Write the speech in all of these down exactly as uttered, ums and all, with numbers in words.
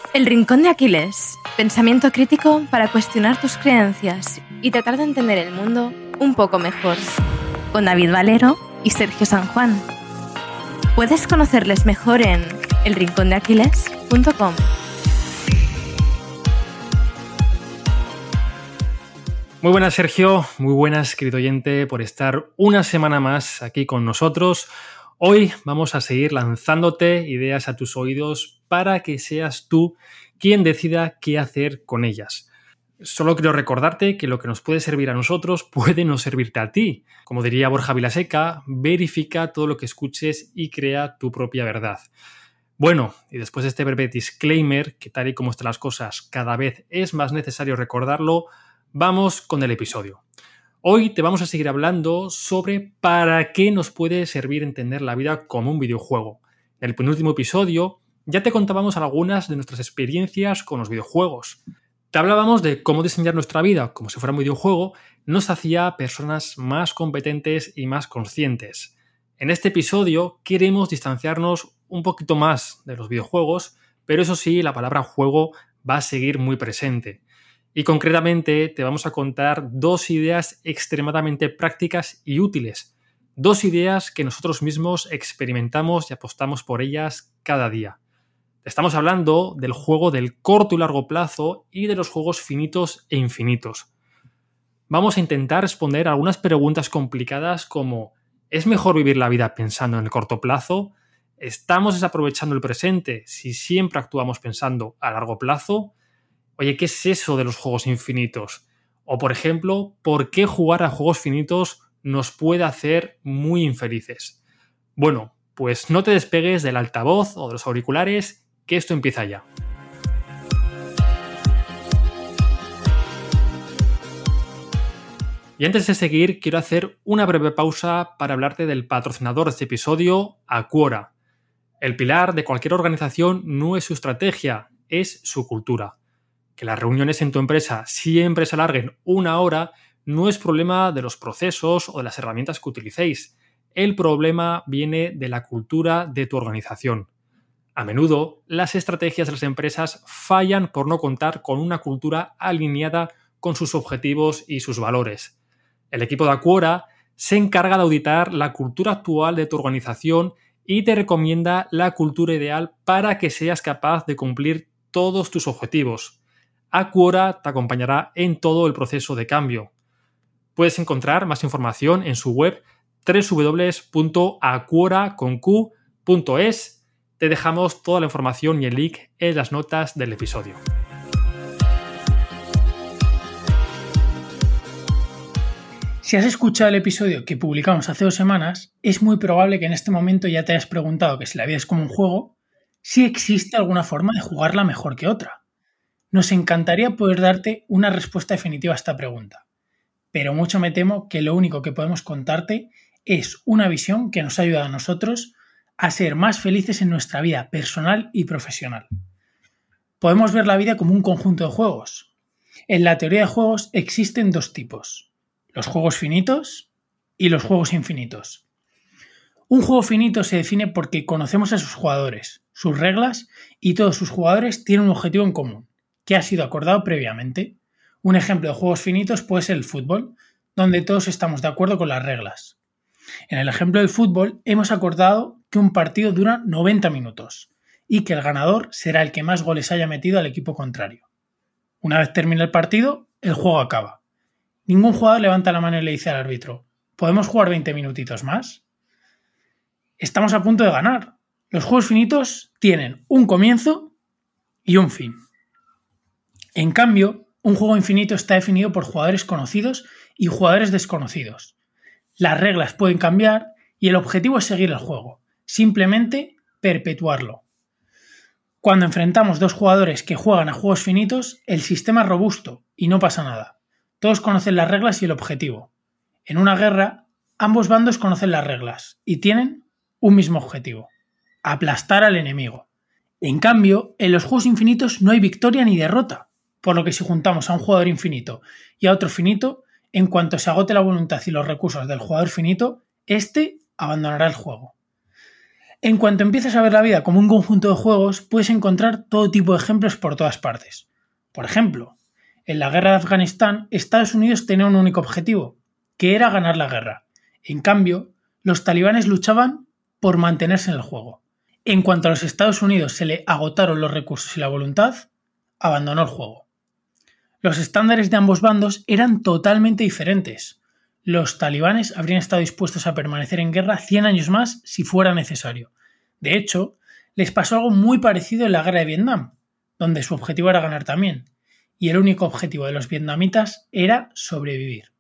El Rincón de Aquiles. Pensamiento crítico para cuestionar tus creencias y tratar de entender el mundo un poco mejor. Con David Valero y Sergio San Juan. Puedes conocerles mejor en el rincón de aquiles punto com. Muy buenas, Sergio. Muy buenas, querido oyente, por estar una semana más aquí con nosotros. Hoy vamos a seguir lanzándote ideas a tus oídos para que seas tú quien decida qué hacer con ellas. Solo quiero recordarte que lo que nos puede servir a nosotros puede no servirte a ti. Como diría Borja Vilaseca, verifica todo lo que escuches y crea tu propia verdad. Bueno, y después de este breve disclaimer, que tal y como están las cosas cada vez es más necesario recordarlo, vamos con el episodio. Hoy te vamos a seguir hablando sobre para qué nos puede servir entender la vida como un videojuego. En el penúltimo episodio ya te contábamos algunas de nuestras experiencias con los videojuegos. Te hablábamos de cómo diseñar nuestra vida como si fuera un videojuego nos hacía personas más competentes y más conscientes. En este episodio queremos distanciarnos un poquito más de los videojuegos, pero eso sí, la palabra juego va a seguir muy presente. Y concretamente te vamos a contar dos ideas extremadamente prácticas y útiles. Dos ideas que nosotros mismos experimentamos y apostamos por ellas cada día. Estamos hablando del juego del corto y largo plazo y de los juegos finitos e infinitos. Vamos a intentar responder a algunas preguntas complicadas como ¿es mejor vivir la vida pensando en el corto plazo? ¿Estamos desaprovechando el presente si siempre actuamos pensando a largo plazo? Oye, ¿qué es eso de los juegos infinitos? O, por ejemplo, ¿por qué jugar a juegos finitos nos puede hacer muy infelices? Bueno, pues no te despegues del altavoz o de los auriculares, que esto empieza ya. Y antes de seguir, quiero hacer una breve pausa para hablarte del patrocinador de este episodio, Aquora. El pilar de cualquier organización no es su estrategia, es su cultura. Que las reuniones en tu empresa siempre se alarguen una hora no es problema de los procesos o de las herramientas que utilicéis. El problema viene de la cultura de tu organización. A menudo, las estrategias de las empresas fallan por no contar con una cultura alineada con sus objetivos y sus valores. El equipo de Aquora se encarga de auditar la cultura actual de tu organización y te recomienda la cultura ideal para que seas capaz de cumplir todos tus objetivos. Aquora te acompañará en todo el proceso de cambio. Puedes encontrar más información en su web doble u doble u doble u punto aquora punto es. Te dejamos toda la información y el link en las notas del episodio. Si has escuchado el episodio que publicamos hace dos semanas, es muy probable que en este momento ya te hayas preguntado que si la vida es como un juego, si existe alguna forma de jugarla mejor que otra. Nos encantaría poder darte una respuesta definitiva a esta pregunta, pero mucho me temo que lo único que podemos contarte es una visión que nos ha ayudado a nosotros a ser más felices en nuestra vida personal y profesional. Podemos ver la vida como un conjunto de juegos. En la teoría de juegos existen dos tipos, los juegos finitos y los juegos infinitos. Un juego finito se define porque conocemos a sus jugadores, sus reglas y todos sus jugadores tienen un objetivo en común, que ha sido acordado previamente. Un ejemplo de juegos finitos puede ser el fútbol, donde todos estamos de acuerdo con las reglas. En el ejemplo del fútbol, hemos acordado que un partido dura noventa minutos y que el ganador será el que más goles haya metido al equipo contrario. Una vez termine el partido, el juego acaba. Ningún jugador levanta la mano y le dice al árbitro, ¿podemos jugar veinte minutitos más? Estamos a punto de ganar. Los juegos finitos tienen un comienzo y un fin. En cambio, un juego infinito está definido por jugadores conocidos y jugadores desconocidos. Las reglas pueden cambiar y el objetivo es seguir el juego, simplemente perpetuarlo. Cuando enfrentamos dos jugadores que juegan a juegos finitos, el sistema es robusto y no pasa nada. Todos conocen las reglas y el objetivo. En una guerra, ambos bandos conocen las reglas y tienen un mismo objetivo: aplastar al enemigo. En cambio, en los juegos infinitos no hay victoria ni derrota. Por lo que si juntamos a un jugador infinito y a otro finito, en cuanto se agote la voluntad y los recursos del jugador finito, éste abandonará el juego. En cuanto empieces a ver la vida como un conjunto de juegos, puedes encontrar todo tipo de ejemplos por todas partes. Por ejemplo, en la guerra de Afganistán, Estados Unidos tenía un único objetivo, que era ganar la guerra. En cambio, los talibanes luchaban por mantenerse en el juego. En cuanto a los Estados Unidos se le agotaron los recursos y la voluntad, abandonó el juego. Los estándares de ambos bandos eran totalmente diferentes. Los talibanes habrían estado dispuestos a permanecer en guerra cien años más si fuera necesario. De hecho, les pasó algo muy parecido en la guerra de Vietnam, donde su objetivo era ganar también, y el único objetivo de los vietnamitas era sobrevivir.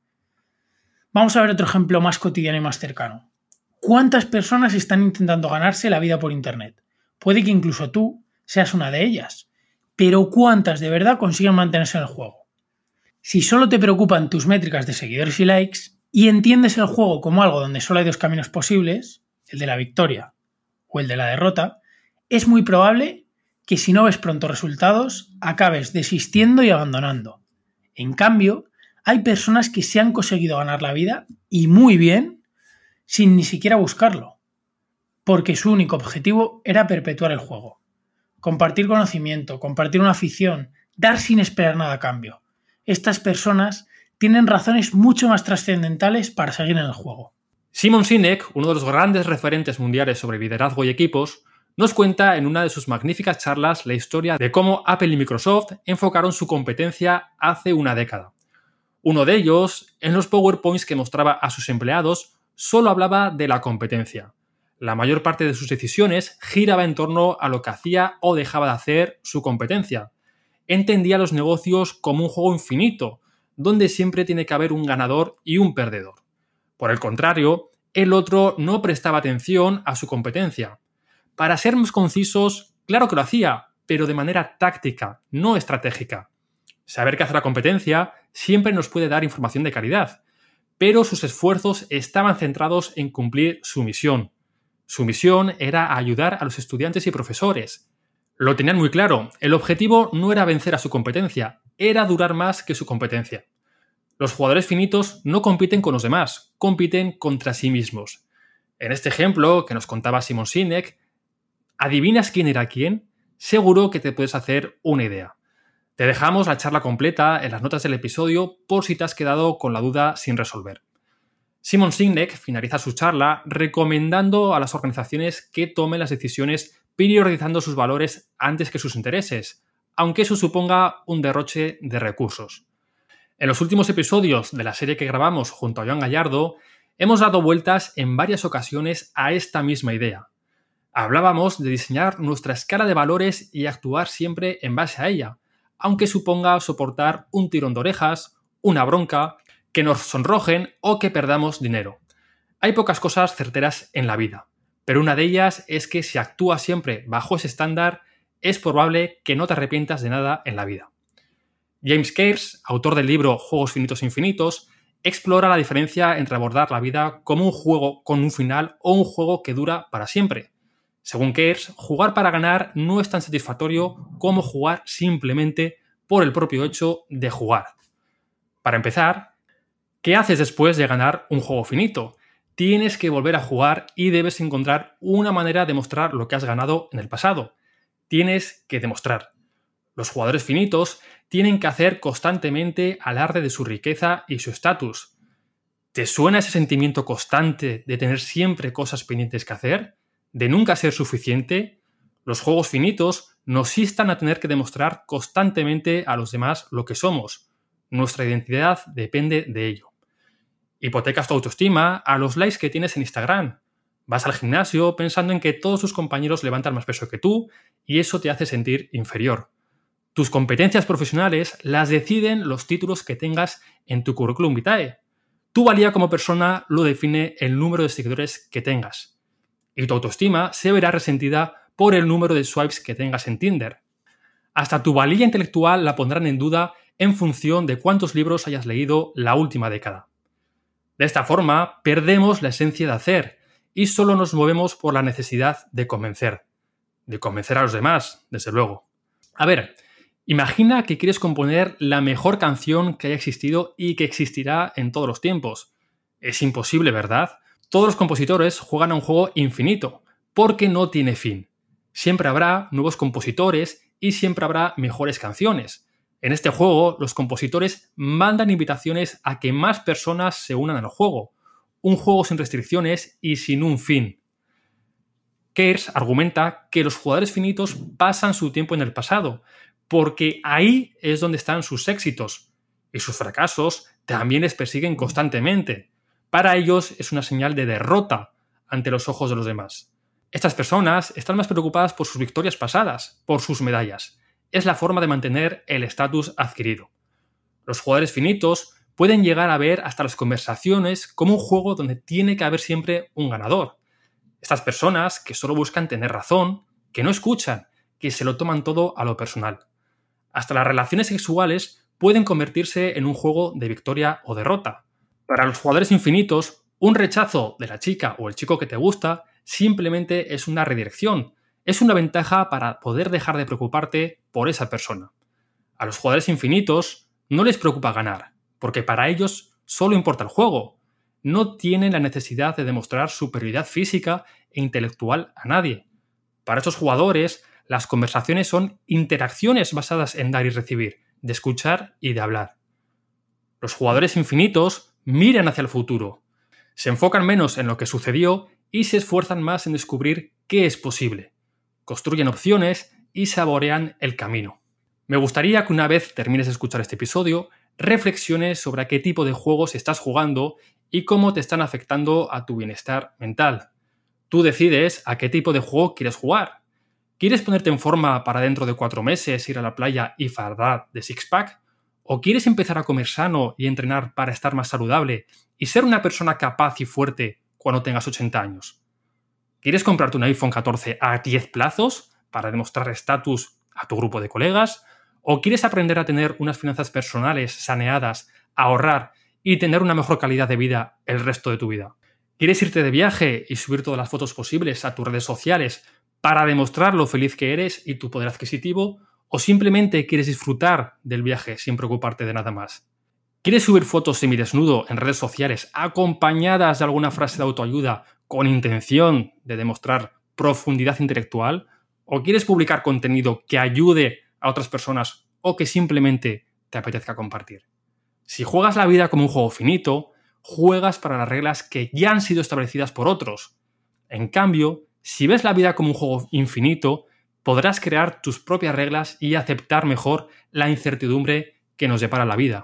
Vamos a ver otro ejemplo más cotidiano y más cercano. ¿Cuántas personas están intentando ganarse la vida por Internet? Puede que incluso tú seas una de ellas, pero ¿cuántas de verdad consiguen mantenerse en el juego? Si solo te preocupan tus métricas de seguidores y likes y entiendes el juego como algo donde solo hay dos caminos posibles, el de la victoria o el de la derrota, es muy probable que si no ves pronto resultados, acabes desistiendo y abandonando. En cambio, hay personas que se han conseguido ganar la vida, y muy bien, sin ni siquiera buscarlo, porque su único objetivo era perpetuar el juego. Compartir conocimiento, compartir una afición, dar sin esperar nada a cambio. Estas personas tienen razones mucho más trascendentales para seguir en el juego. Simon Sinek, uno de los grandes referentes mundiales sobre liderazgo y equipos, nos cuenta en una de sus magníficas charlas la historia de cómo Apple y Microsoft enfocaron su competencia hace una década. Uno de ellos, en los PowerPoints que mostraba a sus empleados, solo hablaba de la competencia. La mayor parte de sus decisiones giraba en torno a lo que hacía o dejaba de hacer su competencia. Entendía los negocios como un juego infinito, donde siempre tiene que haber un ganador y un perdedor. Por el contrario, el otro no prestaba atención a su competencia. Para ser más concisos, claro que lo hacía, pero de manera táctica, no estratégica. Saber qué hace la competencia siempre nos puede dar información de calidad, pero sus esfuerzos estaban centrados en cumplir su misión. Su misión era ayudar a los estudiantes y profesores. Lo tenían muy claro, el objetivo no era vencer a su competencia, era durar más que su competencia. Los jugadores finitos no compiten con los demás, compiten contra sí mismos. En este ejemplo que nos contaba Simon Sinek, ¿adivinas quién era quién? Seguro que te puedes hacer una idea. Te dejamos la charla completa en las notas del episodio por si te has quedado con la duda sin resolver. Simon Sinek finaliza su charla recomendando a las organizaciones que tomen las decisiones priorizando sus valores antes que sus intereses, aunque eso suponga un derroche de recursos. En los últimos episodios de la serie que grabamos junto a Joan Gallardo, hemos dado vueltas en varias ocasiones a esta misma idea. Hablábamos de diseñar nuestra escala de valores y actuar siempre en base a ella, aunque suponga soportar un tirón de orejas, una bronca, que nos sonrojen o que perdamos dinero. Hay pocas cosas certeras en la vida, pero una de ellas es que si actúas siempre bajo ese estándar, es probable que no te arrepientas de nada en la vida. James Cairns, autor del libro Juegos Finitos Infinitos, explora la diferencia entre abordar la vida como un juego con un final o un juego que dura para siempre. Según Cairns, jugar para ganar no es tan satisfactorio como jugar simplemente por el propio hecho de jugar. Para empezar, ¿qué haces después de ganar un juego finito? Tienes que volver a jugar y debes encontrar una manera de mostrar lo que has ganado en el pasado. Tienes que demostrar. Los jugadores finitos tienen que hacer constantemente alarde de su riqueza y su estatus. ¿Te suena ese sentimiento constante de tener siempre cosas pendientes que hacer? ¿De nunca ser suficiente? Los juegos finitos nos instan a tener que demostrar constantemente a los demás lo que somos. Nuestra identidad depende de ello. Hipotecas tu autoestima a los likes que tienes en Instagram. Vas al gimnasio pensando en que todos tus compañeros levantan más peso que tú y eso te hace sentir inferior. Tus competencias profesionales las deciden los títulos que tengas en tu currículum vitae. Tu valía como persona lo define el número de seguidores que tengas. Y tu autoestima se verá resentida por el número de swipes que tengas en Tinder. Hasta tu valía intelectual la pondrán en duda en función de cuántos libros hayas leído la última década. De esta forma, perdemos la esencia de hacer y solo nos movemos por la necesidad de convencer. De convencer a los demás, desde luego. A ver, imagina que quieres componer la mejor canción que haya existido y que existirá en todos los tiempos. Es imposible, ¿verdad? Todos los compositores juegan a un juego infinito, porque no tiene fin. Siempre habrá nuevos compositores y siempre habrá mejores canciones. En este juego, los compositores mandan invitaciones a que más personas se unan al juego. Un juego sin restricciones y sin un fin. Kers argumenta que los jugadores finitos pasan su tiempo en el pasado, porque ahí es donde están sus éxitos, y sus fracasos también les persiguen constantemente. Para ellos es una señal de derrota ante los ojos de los demás. Estas personas están más preocupadas por sus victorias pasadas, por sus medallas. Es la forma de mantener el estatus adquirido. Los jugadores finitos pueden llegar a ver hasta las conversaciones como un juego donde tiene que haber siempre un ganador. Estas personas que solo buscan tener razón, que no escuchan, que se lo toman todo a lo personal. Hasta las relaciones sexuales pueden convertirse en un juego de victoria o derrota. Para los jugadores infinitos, un rechazo de la chica o el chico que te gusta simplemente es una redirección. Es una ventaja para poder dejar de preocuparte por esa persona. A los jugadores infinitos no les preocupa ganar, porque para ellos solo importa el juego. No tienen la necesidad de demostrar superioridad física e intelectual a nadie. Para estos jugadores, las conversaciones son interacciones basadas en dar y recibir, de escuchar y de hablar. Los jugadores infinitos miran hacia el futuro. Se enfocan menos en lo que sucedió y se esfuerzan más en descubrir qué es posible. Construyen opciones y saborean el camino. Me gustaría que una vez termines de escuchar este episodio, reflexiones sobre a qué tipo de juegos estás jugando y cómo te están afectando a tu bienestar mental. Tú decides a qué tipo de juego quieres jugar. ¿Quieres ponerte en forma para dentro de cuatro meses ir a la playa y fardar de six-pack? ¿O quieres empezar a comer sano y entrenar para estar más saludable y ser una persona capaz y fuerte cuando tengas ochenta años? ¿Quieres comprarte un iPhone catorce a diez plazos para demostrar estatus a tu grupo de colegas? ¿O quieres aprender a tener unas finanzas personales saneadas, ahorrar y tener una mejor calidad de vida el resto de tu vida? ¿Quieres irte de viaje y subir todas las fotos posibles a tus redes sociales para demostrar lo feliz que eres y tu poder adquisitivo? ¿O simplemente quieres disfrutar del viaje sin preocuparte de nada más? ¿Quieres subir fotos semidesnudo en redes sociales acompañadas de alguna frase de autoayuda con intención de demostrar profundidad intelectual? ¿O quieres publicar contenido que ayude a otras personas o que simplemente te apetezca compartir? Si juegas la vida como un juego finito, juegas para las reglas que ya han sido establecidas por otros. En cambio, si ves la vida como un juego infinito, podrás crear tus propias reglas y aceptar mejor la incertidumbre que nos depara la vida.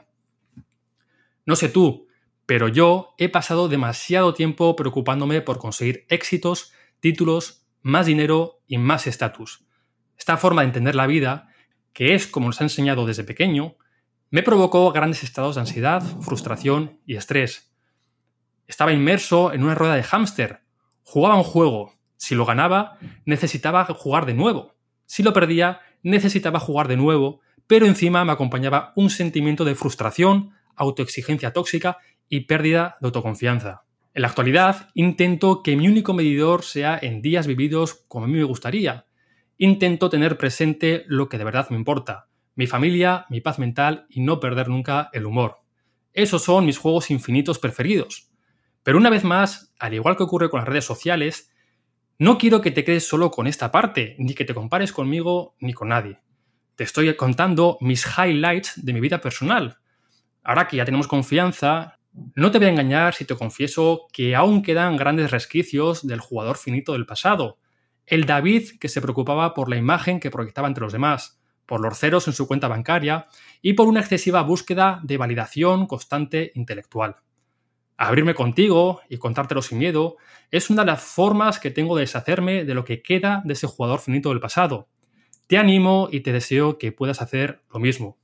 No sé tú, pero yo he pasado demasiado tiempo preocupándome por conseguir éxitos, títulos, más dinero y más estatus. Esta forma de entender la vida, que es como nos ha enseñado desde pequeño, me provocó grandes estados de ansiedad, frustración y estrés. Estaba inmerso en una rueda de hámster. Jugaba un juego. Si lo ganaba, necesitaba jugar de nuevo. Si lo perdía, necesitaba jugar de nuevo, pero encima me acompañaba un sentimiento de frustración, autoexigencia tóxica y pérdida de autoconfianza. En la actualidad, intento que mi único medidor sea en días vividos como a mí me gustaría. Intento tener presente lo que de verdad me importa, mi familia, mi paz mental y no perder nunca el humor. Esos son mis juegos infinitos preferidos. Pero una vez más, al igual que ocurre con las redes sociales, no quiero que te quedes solo con esta parte, ni que te compares conmigo ni con nadie. Te estoy contando mis highlights de mi vida personal. Ahora que ya tenemos confianza, no te voy a engañar si te confieso que aún quedan grandes resquicios del jugador finito del pasado. El David que se preocupaba por la imagen que proyectaba entre los demás, por los ceros en su cuenta bancaria y por una excesiva búsqueda de validación constante intelectual. Abrirme contigo y contártelo sin miedo es una de las formas que tengo de deshacerme de lo que queda de ese jugador finito del pasado. Te animo y te deseo que puedas hacer lo mismo.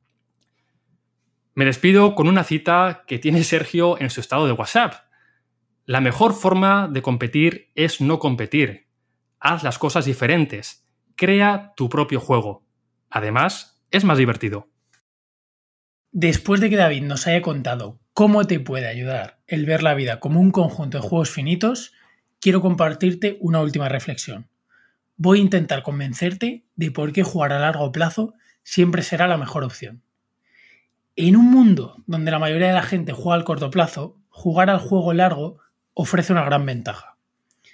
Me despido con una cita que tiene Sergio en su estado de WhatsApp. La mejor forma de competir es no competir. Haz las cosas diferentes. Crea tu propio juego. Además, es más divertido. Después de que David nos haya contado cómo te puede ayudar el ver la vida como un conjunto de juegos finitos, quiero compartirte una última reflexión. Voy a intentar convencerte de por qué jugar a largo plazo siempre será la mejor opción. En un mundo donde la mayoría de la gente juega al corto plazo, jugar al juego largo ofrece una gran ventaja.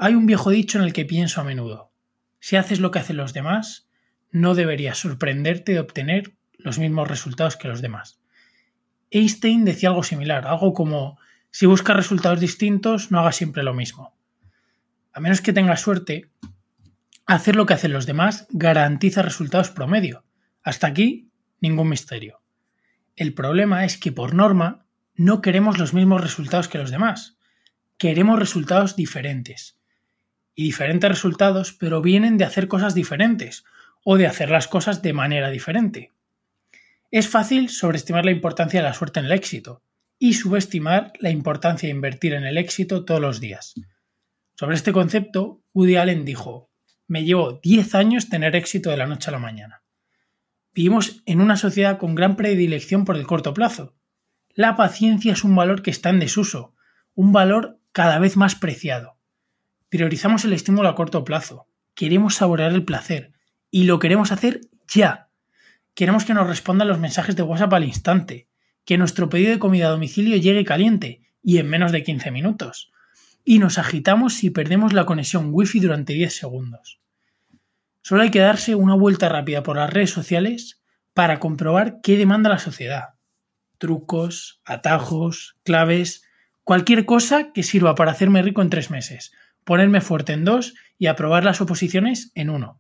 Hay un viejo dicho en el que pienso a menudo. Si haces lo que hacen los demás, no deberías sorprenderte de obtener los mismos resultados que los demás. Einstein decía algo similar, algo como, si buscas resultados distintos, no hagas siempre lo mismo. A menos que tengas suerte, hacer lo que hacen los demás garantiza resultados promedio. Hasta aquí, ningún misterio. El problema es que, por norma, no queremos los mismos resultados que los demás. Queremos resultados diferentes. Y diferentes resultados, pero vienen de hacer cosas diferentes o de hacer las cosas de manera diferente. Es fácil sobreestimar la importancia de la suerte en el éxito y subestimar la importancia de invertir en el éxito todos los días. Sobre este concepto, Woody Allen dijo: me llevó diez años tener éxito de la noche a la mañana. Vivimos en una sociedad con gran predilección por el corto plazo. La paciencia es un valor que está en desuso, un valor cada vez más preciado. Priorizamos el estímulo a corto plazo, queremos saborear el placer y lo queremos hacer ya. Queremos que nos respondan los mensajes de WhatsApp al instante, que nuestro pedido de comida a domicilio llegue caliente y en menos de quince minutos. Y nos agitamos si perdemos la conexión wifi durante diez segundos. Solo hay que darse una vuelta rápida por las redes sociales para comprobar qué demanda la sociedad. Trucos, atajos, claves, cualquier cosa que sirva para hacerme rico en tres meses, ponerme fuerte en dos y aprobar las oposiciones en uno.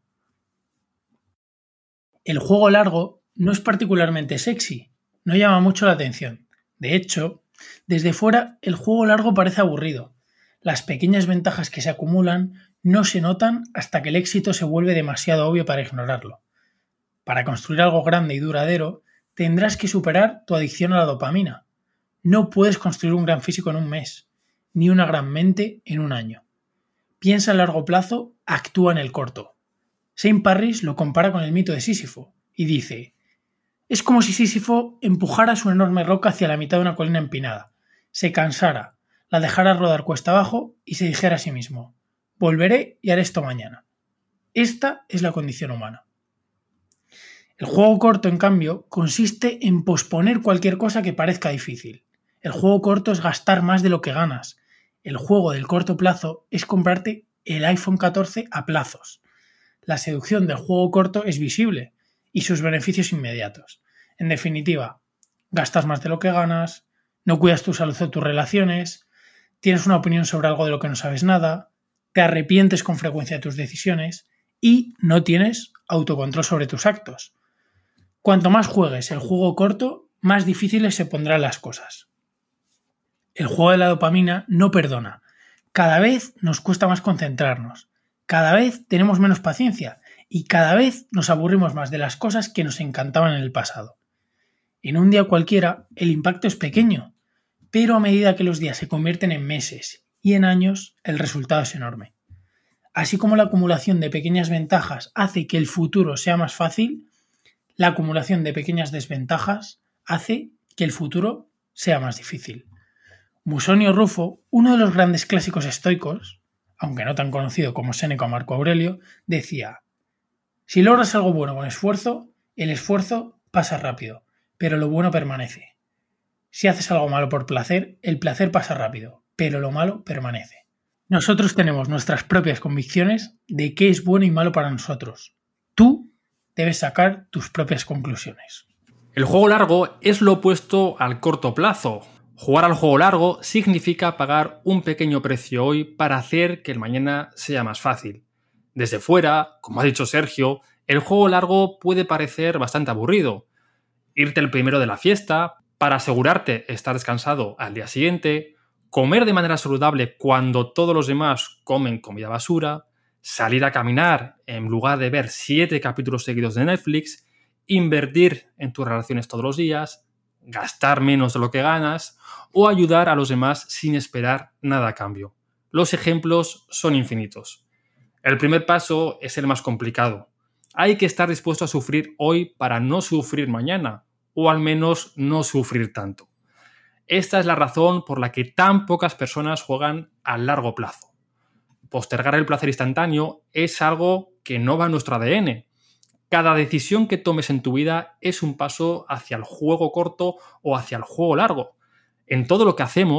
El juego largo no es particularmente sexy, no llama mucho la atención. De hecho, desde fuera el juego largo parece aburrido. Las pequeñas ventajas que se acumulan no se notan hasta que el éxito se vuelve demasiado obvio para ignorarlo. Para construir algo grande y duradero, tendrás que superar tu adicción a la dopamina. No puedes construir un gran físico en un mes, ni una gran mente en un año. Piensa a largo plazo, actúa en el corto. Saint Parris lo compara con el mito de Sísifo y dice: es como si Sísifo empujara su enorme roca hacia la mitad de una colina empinada, se cansara, la dejara rodar cuesta abajo y se dijera a sí mismo: volveré y haré esto mañana. Esta es la condición humana. El juego corto, en cambio, consiste en posponer cualquier cosa que parezca difícil. El juego corto es gastar más de lo que ganas. El juego del corto plazo es comprarte el iPhone catorce a plazos. La seducción del juego corto es visible y sus beneficios inmediatos. En definitiva, gastas más de lo que ganas, no cuidas tu salud o tus relaciones, tienes una opinión sobre algo de lo que no sabes nada, te arrepientes con frecuencia de tus decisiones y no tienes autocontrol sobre tus actos. Cuanto más juegues el juego corto, más difíciles se pondrán las cosas. El juego de la dopamina no perdona. Cada vez nos cuesta más concentrarnos, cada vez tenemos menos paciencia y cada vez nos aburrimos más de las cosas que nos encantaban en el pasado. En un día cualquiera, el impacto es pequeño, pero a medida que los días se convierten en meses y en años, el resultado es enorme. Así como la acumulación de pequeñas ventajas hace que el futuro sea más fácil, la acumulación de pequeñas desventajas hace que el futuro sea más difícil. Musonio Rufo, uno de los grandes clásicos estoicos, aunque no tan conocido como Séneca o Marco Aurelio, decía: si logras algo bueno con esfuerzo, el esfuerzo pasa rápido, pero lo bueno permanece. Si haces algo malo por placer, el placer pasa rápido, pero lo malo permanece. Nosotros tenemos nuestras propias convicciones de qué es bueno y malo para nosotros. Tú debes sacar tus propias conclusiones. El juego largo es lo opuesto al corto plazo. Jugar al juego largo significa pagar un pequeño precio hoy para hacer que el mañana sea más fácil. Desde fuera, como ha dicho Sergio, el juego largo puede parecer bastante aburrido. Irte el primero de la fiesta para asegurarte estar descansado al día siguiente, comer de manera saludable cuando todos los demás comen comida basura, salir a caminar en lugar de ver siete capítulos seguidos de Netflix, invertir en tus relaciones todos los días, gastar menos de lo que ganas o ayudar a los demás sin esperar nada a cambio. Los ejemplos son infinitos. El primer paso es el más complicado. Hay que estar dispuesto a sufrir hoy para no sufrir mañana, o al menos no sufrir tanto. Esta es la razón por la que tan pocas personas juegan a largo plazo. Postergar el placer instantáneo es algo que no va en nuestro A D N. Cada decisión que tomes en tu vida es un paso hacia el juego corto o hacia el juego largo. En todo lo que hacemos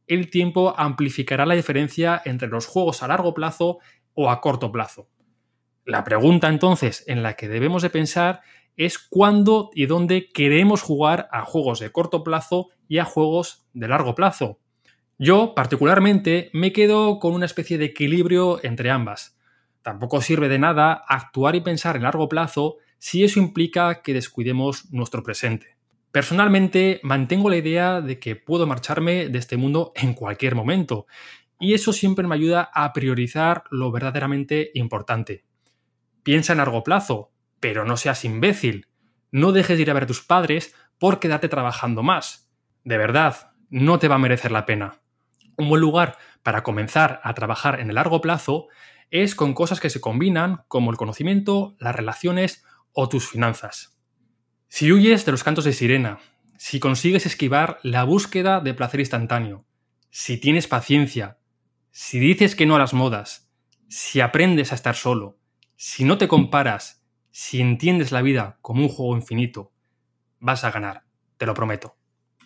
el tiempo amplificará la diferencia entre los juegos a largo plazo o a corto plazo. La pregunta entonces en la que debemos de pensar es cuándo y dónde queremos jugar a juegos de corto plazo y a juegos de largo plazo. Yo, particularmente, me quedo con una especie de equilibrio entre ambas. Tampoco sirve de nada actuar y pensar en largo plazo si eso implica que descuidemos nuestro presente. Personalmente, mantengo la idea de que puedo marcharme de este mundo en cualquier momento, y eso siempre me ayuda a priorizar lo verdaderamente importante. Piensa en largo plazo, pero no seas imbécil. No dejes de ir a ver a tus padres por quedarte trabajando más. De verdad, no te va a merecer la pena. Un buen lugar para comenzar a trabajar en el largo plazo es con cosas que se combinan como el conocimiento, las relaciones o tus finanzas. Si huyes de los cantos de sirena, si consigues esquivar la búsqueda de placer instantáneo, si tienes paciencia, si dices que no a las modas, si aprendes a estar solo, si no te comparas, si entiendes la vida como un juego infinito, vas a ganar, te lo prometo.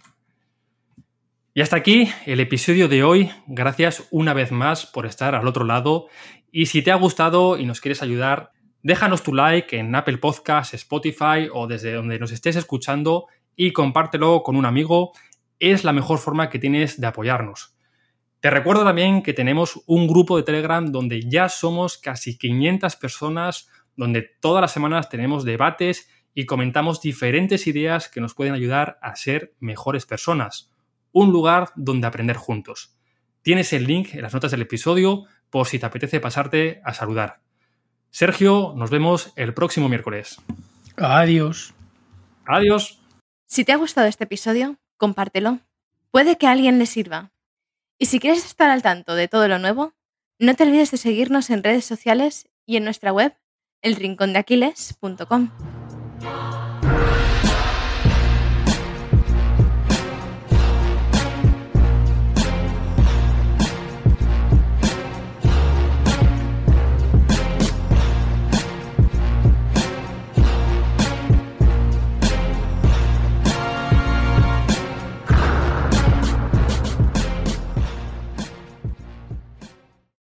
Y hasta aquí el episodio de hoy. Gracias una vez más por estar al otro lado. Y si te ha gustado y nos quieres ayudar, déjanos tu like en Apple Podcasts, Spotify o desde donde nos estés escuchando y compártelo con un amigo. Es la mejor forma que tienes de apoyarnos. Te recuerdo también que tenemos un grupo de Telegram donde ya somos casi quinientas personas, donde todas las semanas tenemos debates y comentamos diferentes ideas que nos pueden ayudar a ser mejores personas. Un lugar donde aprender juntos. Tienes el link en las notas del episodio por si te apetece pasarte a saludar. Sergio, nos vemos el próximo miércoles. Adiós. Adiós. Si te ha gustado este episodio, compártelo. Puede que a alguien le sirva. Y si quieres estar al tanto de todo lo nuevo, no te olvides de seguirnos en redes sociales y en nuestra web, el rincón de aquiles punto com.